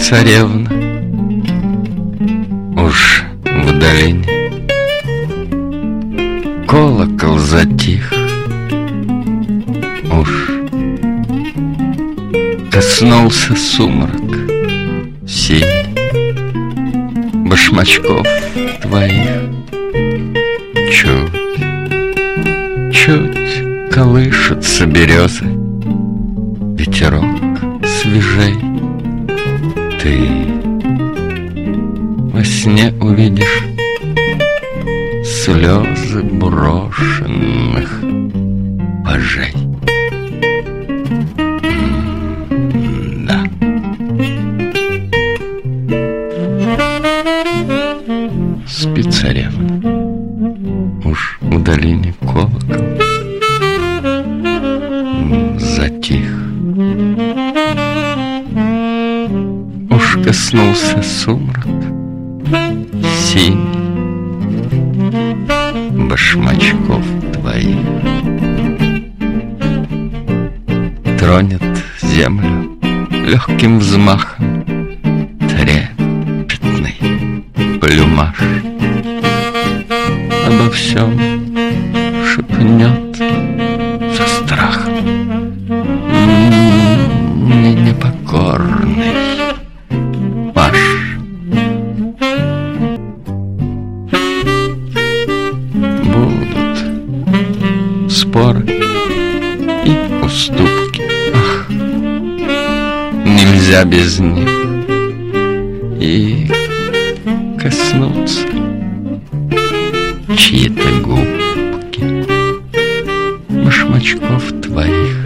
царевна, уж в долине колокол затих, уж коснулся сумрак синий башмачков твоих. Чуть, чуть колышутся березы, ветерок свежей. Ты во сне увидишь слезы брошенных пажей. Да. Спи, царевна, уж в долине колокол затих, уж коснулся сумрак синий башмачков твоих. Тронет землю легким взмахом трепетный плюмаж, обо всем шепнет со страхом непокорный паж. Будут споры и уступки, ах, нельзя без них. И коснуться чьи-то губки башмачков твоих.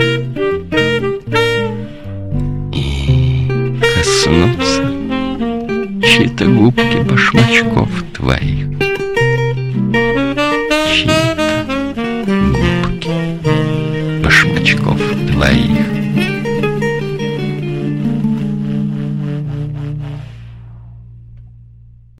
И коснуться чьи-то губки башмачков твоих.